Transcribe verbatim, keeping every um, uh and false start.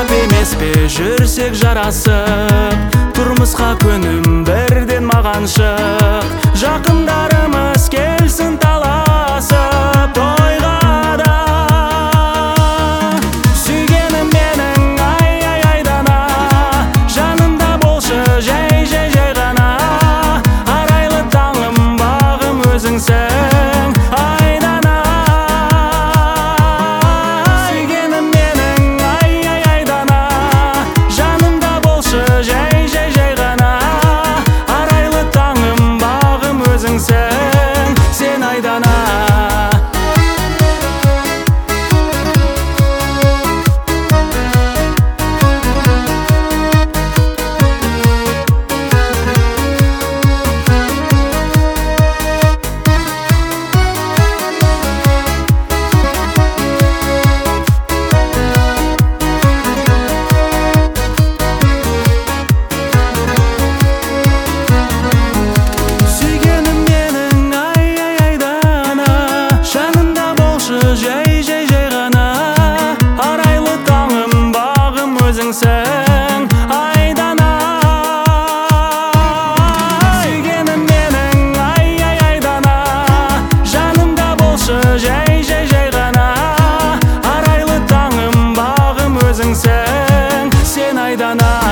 емеспе жүрсек жарасып, тұрмысқа көнім бірден маған шық. Жақындарымыз келсін таласып тойға да. Сүйгенім менің ай ай айдана, жанымда болшы жай жай жай ғана. Арайлы таңым бағым өзіңсің айдана. Сүйгенім менің ай ай айдана, жанымда болшы жай жай жай ғана. Арайлы таңым бағым өзіңсің сен айдана. Жай жай жай ғана, арайлы таңым бағым өзіңсің айдана. Сүйгенім менің ай ай айдана, жанымда болшы жай жай жай ғана. Арайлы таңым бағым өзіңсің сен айдана.